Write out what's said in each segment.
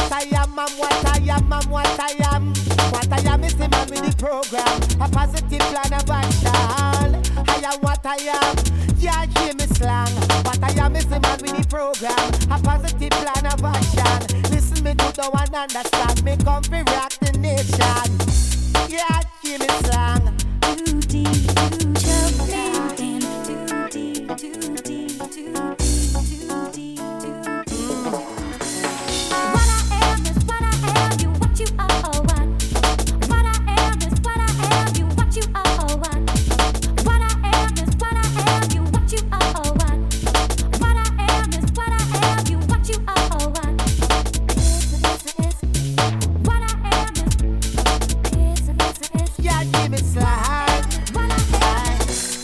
what I am, I'm what I am, I'm what I am. What I am is the man with the program, a positive plan of action. I am what I am, yeah, hear me slang. What I am is the man with the program, a positive plan of action. Listen me to the one understand, me come fi rock the nation. Yeah, hear me slang. Too deep, choke in. Too deep, too deep, too deep, too deep, too deep. What I am is what I am. You what you are, oh what? What I am is what I am. You what you are, oh what? What I am is what I am. You what you are, oh what? What I am is what I am. You what you are, oh what? What I am is. Yeah, give me slide. What I am.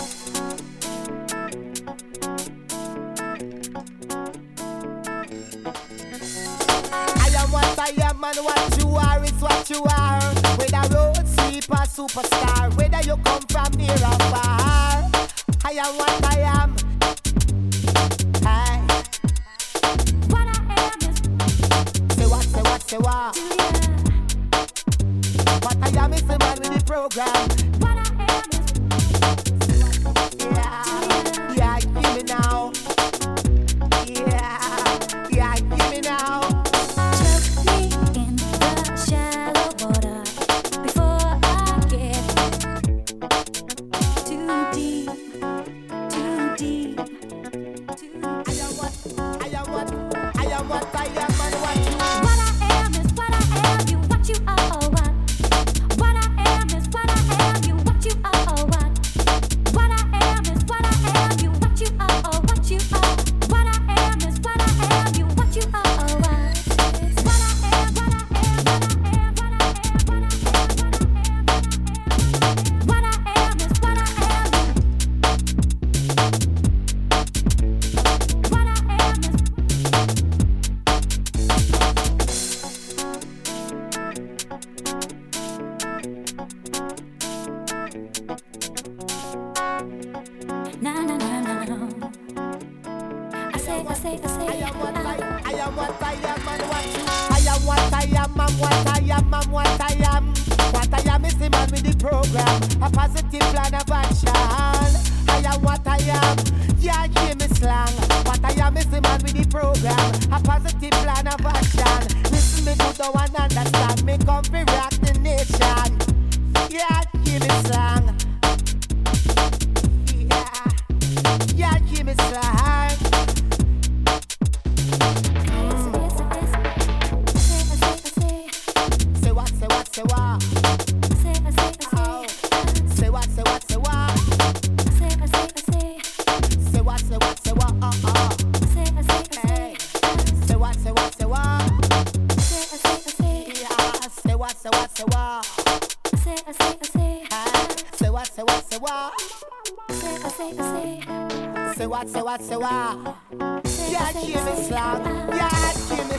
I am what I am and what you are is what you are. Whether road sweeper, superstar, whether you come from near or far. I am what I am. Hey. What I am is. Say what, say what, say what. What I am is the man with the program. What I am is. Yeah, yeah, give me now. Yeah, yeah, give me now. Choke me in the shallow water before I get too deep, too deep, too deep. I am what, I am what, I am what I am and what you are. What I am is what I am. You what you are, oh what? What I am is what I am. You what you are, oh what? What I am is what I am. You what you are, oh what you are. What I am is what I am. You what you are, oh what? What I am, what I am, what I am, what I am, what I am, what I am. What I am is what I am. What I am is. Na na na na na. I say. I am what I am and what you are. I am what I am and what I am and what I am. What I am is the man with the program, a positive plan of action. I am what I am, yeah, hear me slang. What I am is the man with the program, a positive plan of action. Listen me to the one understand, me come fi rock the nation. Yeah, hear me slang. Yeah, yeah, hear me slang. Say what, say what, say what. Oh. Say what, say what, say what. Say what, say what, say what. Oh, oh. Hey. Say what, say what, say what. Yeah. Say what, say what, say what. Hey. Say what, say what, say what. Say what, say what, say what. Yeah, give me slang. Yeah, give me